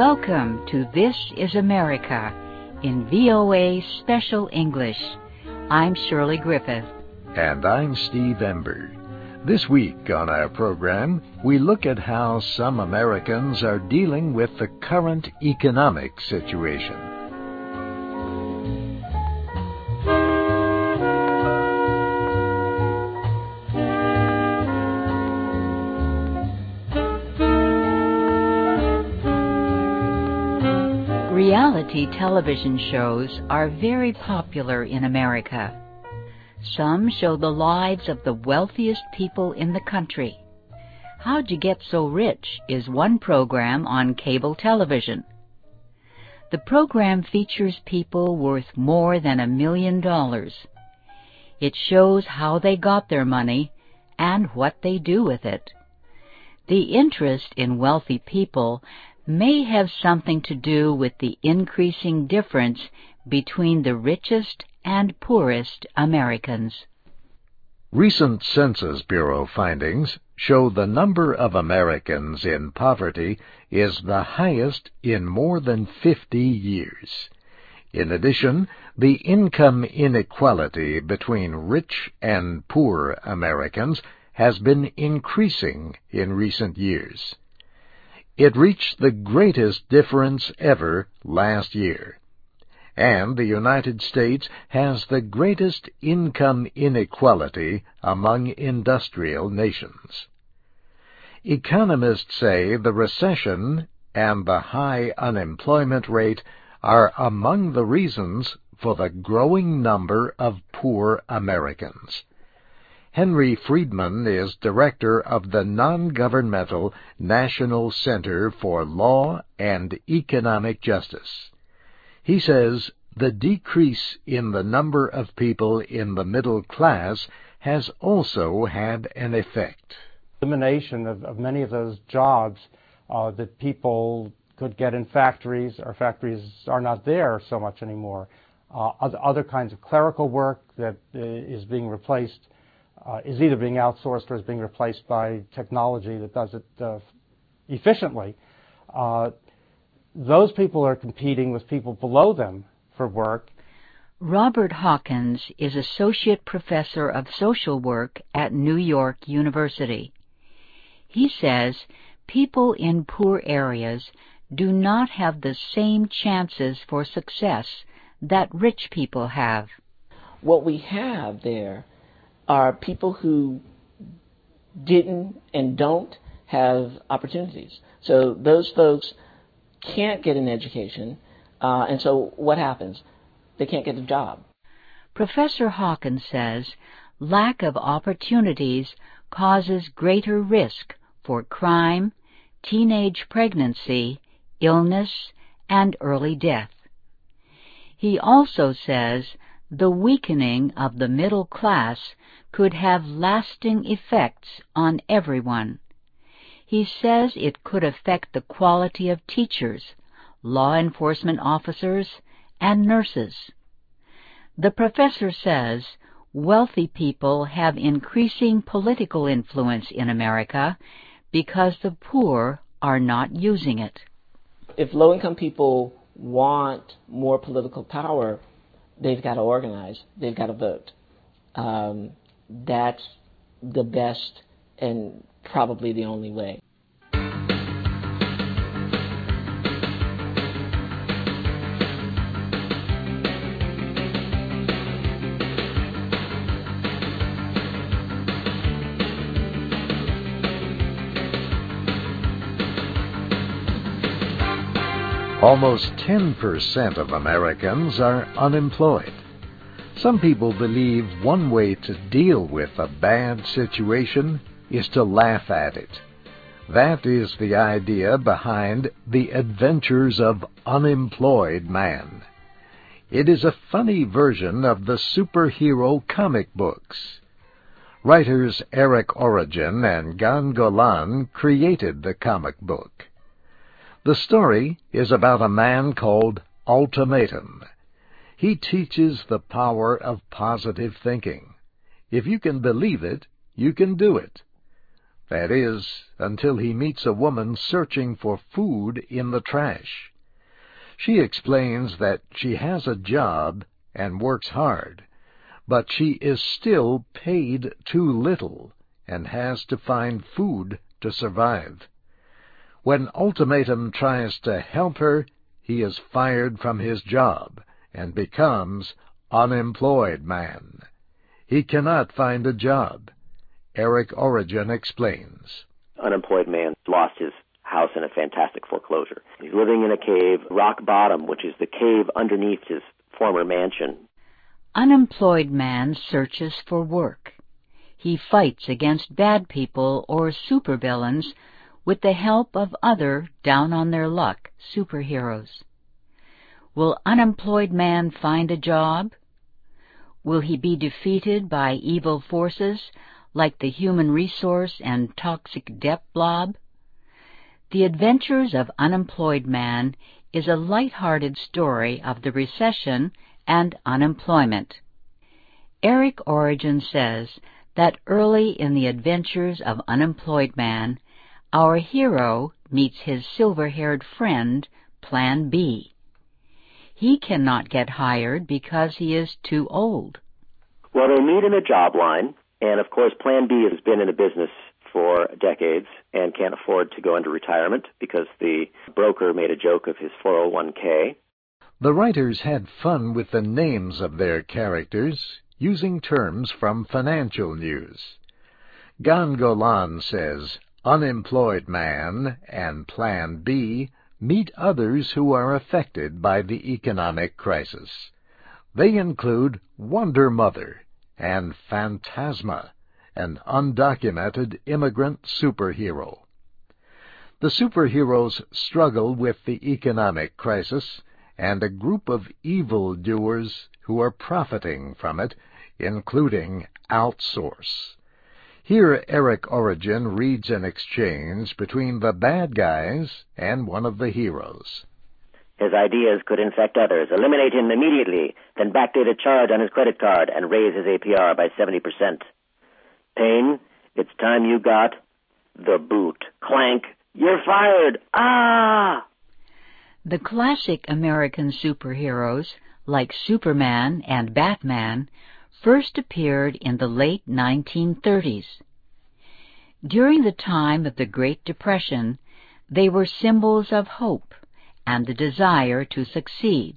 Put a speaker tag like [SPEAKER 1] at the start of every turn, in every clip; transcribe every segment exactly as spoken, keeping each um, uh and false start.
[SPEAKER 1] Welcome to This is America in V O A Special English. I'm Shirley Griffith.
[SPEAKER 2] And I'm Steve Ember. This week on our program, we look at how some Americans are dealing with the current economic situation.
[SPEAKER 1] Reality television shows are very popular in America. Some show the lives of the wealthiest people in the country. How'd You Get So Rich is one program on cable television. The program features people worth more than a million dollars. It shows how they got their money and what they do with it. The interest in wealthy people may have something to do with the increasing difference between the richest and poorest Americans.
[SPEAKER 2] Recent Census Bureau findings show the number of Americans in poverty is the highest in more than fifty years. In addition, the income inequality between rich and poor Americans has been increasing in recent years. It reached the greatest difference ever last year. And the United States has the greatest income inequality among industrial nations. Economists say the recession and the high unemployment rate are among the reasons for the growing number of poor Americans. Henry Friedman is director of the non-governmental National Center for Law and Economic Justice. He says the decrease in the number of people in the middle class has also had an effect.
[SPEAKER 3] Elimination of, of many of those jobs uh, that people could get in factories, or factories are not there so much anymore. Uh, other, other kinds of clerical work that uh, is being replaced Uh, is either being outsourced or is being replaced by technology that does it uh, efficiently. Uh, those people are competing with people below them for work.
[SPEAKER 1] Robert Hawkins is Associate Professor of Social Work at New York University. He says people in poor areas do not have the same chances for success that rich people have.
[SPEAKER 4] What we have there are people who didn't and don't have opportunities. So those folks can't get an education, uh, and so what happens? They can't get a job.
[SPEAKER 1] Professor Hawkins says lack of opportunities causes greater risk for crime, teenage pregnancy, illness, and early death. He also says the weakening of the middle class could have lasting effects on everyone. He says it could affect the quality of teachers, law enforcement officers, and nurses. The professor says wealthy people have increasing political influence in America because the poor are not using it.
[SPEAKER 4] If low-income people want more political power, they've got to organize. They've got to vote. Um, that's the best and probably the only way.
[SPEAKER 2] Almost ten percent of Americans are unemployed. Some people believe one way to deal with a bad situation is to laugh at it. That is the idea behind The Adventures of Unemployed Man. It is a funny version of the superhero comic books. Writers Eric Origin and Gan Golan created the comic book. The story is about a man called Ultimatum. He teaches the power of positive thinking. If you can believe it, you can do it. That is, until he meets a woman searching for food in the trash. She explains that she has a job and works hard, but she is still paid too little and has to find food to survive. When Ultimatum tries to help her, he is fired from his job and becomes Unemployed Man. He cannot find a job. Eric Origin explains.
[SPEAKER 5] Unemployed Man lost his house in a fantastic foreclosure. He's living in a cave, rock bottom, which is the cave underneath his former mansion.
[SPEAKER 1] Unemployed Man searches for work. He fights against bad people or supervillains with the help of other down-on-their-luck superheroes. Will Unemployed Man find a job? Will he be defeated by evil forces like the Human Resource and Toxic Debt Blob? The Adventures of Unemployed Man is a light-hearted story of the recession and unemployment. Eric Origin says that early in the Adventures of Unemployed Man, our hero meets his silver-haired friend, Plan B. He cannot get hired because he is too old.
[SPEAKER 5] Well, they meet in a job line, and of course Plan B has been in the business for decades and can't afford to go into retirement because the broker made a joke of his four oh one k.
[SPEAKER 2] The writers had fun with the names of their characters, using terms from financial news. Gan Golan says, Unemployed Man and Plan B meet others who are affected by the economic crisis. They include Wonder Mother and Phantasma, an undocumented immigrant superhero. The superheroes struggle with the economic crisis and a group of evildoers who are profiting from it, including Outsource. Here Eric Origin reads an exchange between the bad guys and one of the heroes.
[SPEAKER 5] His ideas could infect others. Eliminate him immediately, then backdate a charge on his credit card and raise his A P R by seventy percent. Payne, it's time you got the boot. Clank, you're fired. Ah!
[SPEAKER 1] The classic American superheroes, like Superman and Batman, first appeared in the late nineteen thirties. During the time of the Great Depression, they were symbols of hope and the desire to succeed.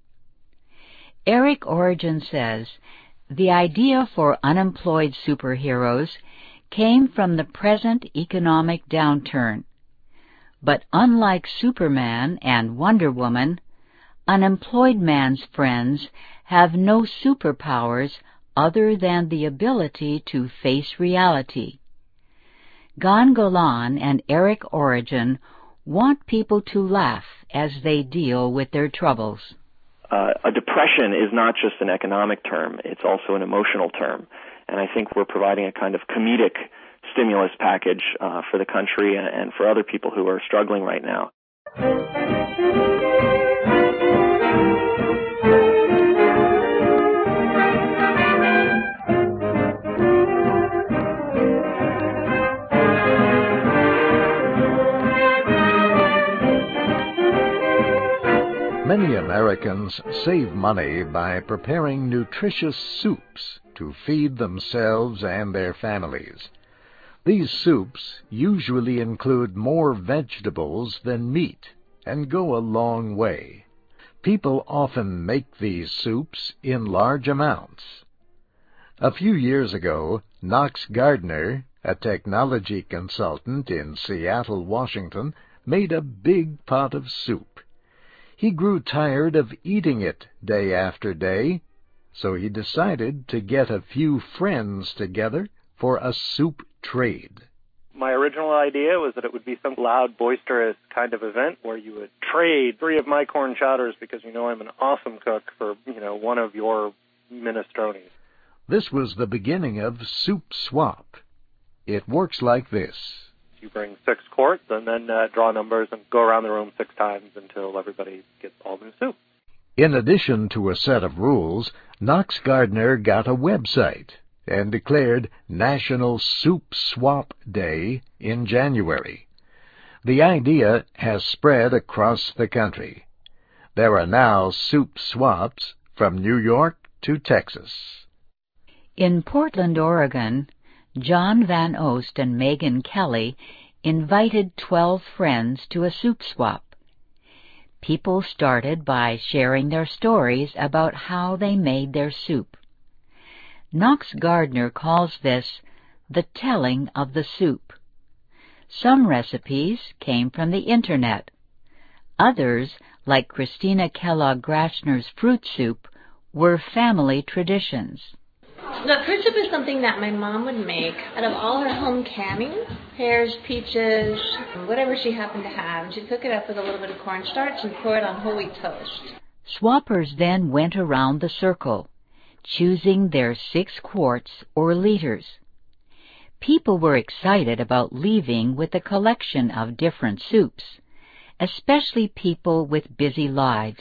[SPEAKER 1] Eric Origin says, the idea for unemployed superheroes came from the present economic downturn. But unlike Superman and Wonder Woman, Unemployed Man's friends have no superpowers other than the ability to face reality. Gan Golan and Eric Origin want people to laugh as they deal with their troubles.
[SPEAKER 6] Uh, a depression is not just an economic term, it's also an emotional term. And I think we're providing a kind of comedic stimulus package uh, for the country and, and for other people who are struggling right now.
[SPEAKER 2] Many Americans save money by preparing nutritious soups to feed themselves and their families. These soups usually include more vegetables than meat and go a long way. People often make these soups in large amounts. A few years ago, Knox Gardner, a technology consultant in Seattle, Washington, made a big pot of soup. He grew tired of eating it day after day, so he decided to get a few friends together for a soup trade.
[SPEAKER 6] My original idea was that it would be some loud, boisterous kind of event where you would trade three of my corn chowders because you know I'm an awesome cook for, you know, one of your minestrones.
[SPEAKER 2] This was the beginning of Soup Swap. It works like this.
[SPEAKER 6] You bring six quarts and then uh, draw numbers and go around the room six times until everybody gets all new soup.
[SPEAKER 2] In addition to a set of rules, Knox Gardner got a website, and declared National Soup Swap Day in January. The idea has spread across the country. There are now soup swaps from New York to Texas.
[SPEAKER 1] In Portland, Oregon, John Van Oost and Megan Kelly invited twelve friends to a soup swap. People started by sharing their stories about how they made their soup. Knox Gardner calls this the telling of the soup. Some recipes came from the Internet. Others, like Christina Kellogg Grashner's fruit soup, were family traditions.
[SPEAKER 7] The fruit soup is something that my mom would make out of all her home canning, pears, peaches, whatever she happened to have. She'd cook it up with a little bit of cornstarch and pour it on whole wheat toast.
[SPEAKER 1] Swappers then went around the circle, choosing their six quarts or liters. People were excited about leaving with a collection of different soups, especially people with busy lives.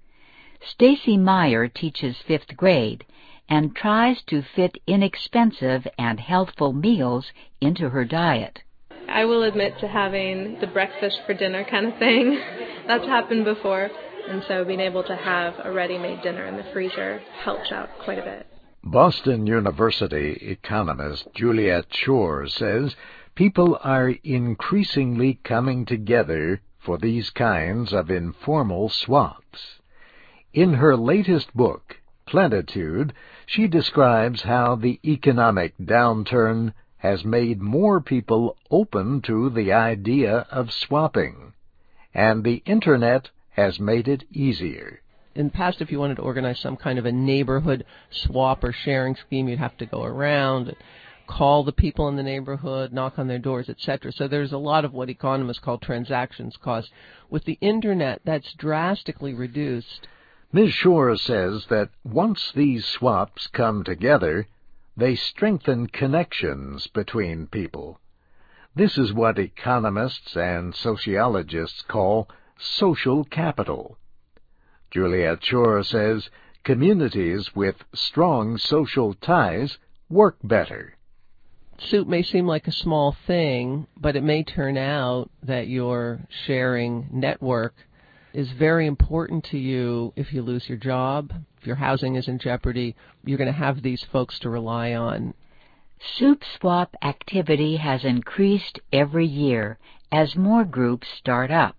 [SPEAKER 1] Stacy Meyer teaches fifth grade and tries to fit inexpensive and healthful meals into her diet.
[SPEAKER 8] I will admit to having the breakfast for dinner kind of thing. That's happened before, and so being able to have a ready-made dinner in the freezer helps out quite a bit.
[SPEAKER 2] Boston University economist Juliet Schor says people are increasingly coming together for these kinds of informal swaps. In her latest book, Plenitude, she describes how the economic downturn has made more people open to the idea of swapping, and the Internet has made it easier.
[SPEAKER 9] In the past, if you wanted to organize some kind of a neighborhood swap or sharing scheme, you'd have to go around and call the people in the neighborhood, knock on their doors, et cetera. So there's a lot of what economists call transactions cost. With the Internet, that's drastically reduced.
[SPEAKER 2] Miz Schor says that once these swaps come together, they strengthen connections between people. This is what economists and sociologists call social capital. Juliet Schor says communities with strong social ties work better.
[SPEAKER 9] Soup may seem like a small thing, but it may turn out that your sharing network is very important to you. If you lose your job, if your housing is in jeopardy, you're going to have these folks to rely on.
[SPEAKER 1] Soup swap activity has increased every year as more groups start up.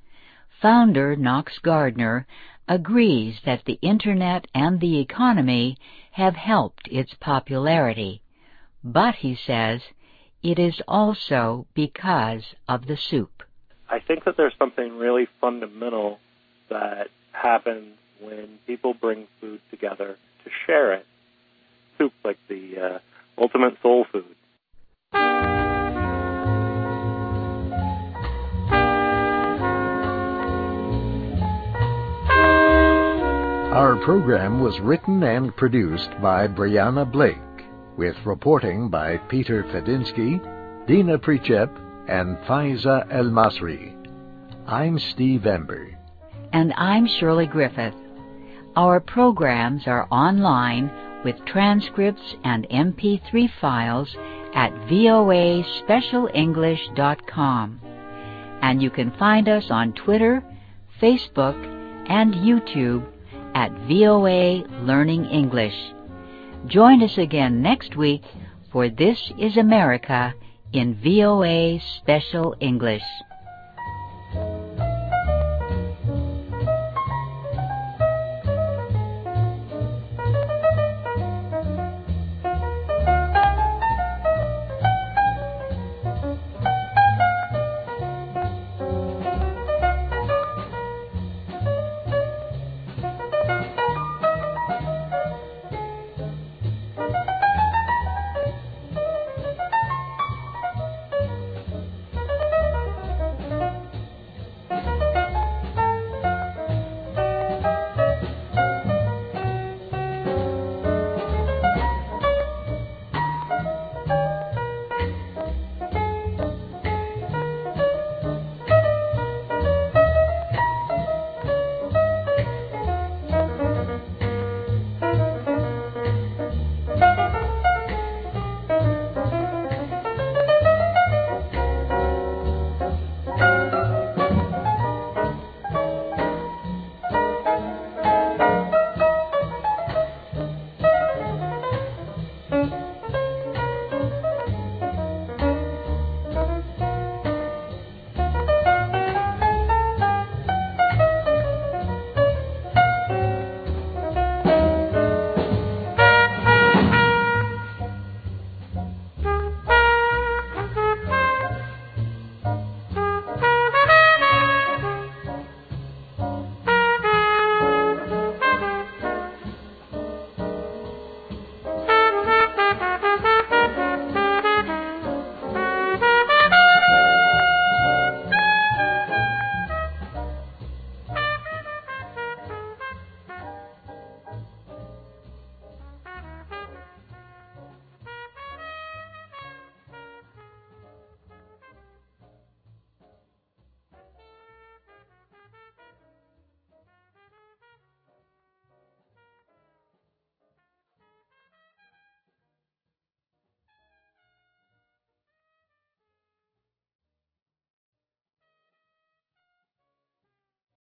[SPEAKER 1] Founder Knox Gardner agrees that the Internet and the economy have helped its popularity, but he says it is also because of the soup.
[SPEAKER 10] I think that there's something really fundamental that happens when people bring food together to share it. Soup's like the uh, ultimate soul food.
[SPEAKER 2] Our program was written and produced by Brianna Blake, with reporting by Peter Fedinsky, Dina Pritchep, and Faiza El-Masri. I'm Steve Ember.
[SPEAKER 1] And I'm Shirley Griffith. Our programs are online with transcripts and M P three files at V O A special english dot com. And you can find us on Twitter, Facebook, and YouTube at V O A Learning English. Join us again next week for This is America in V O A Special English.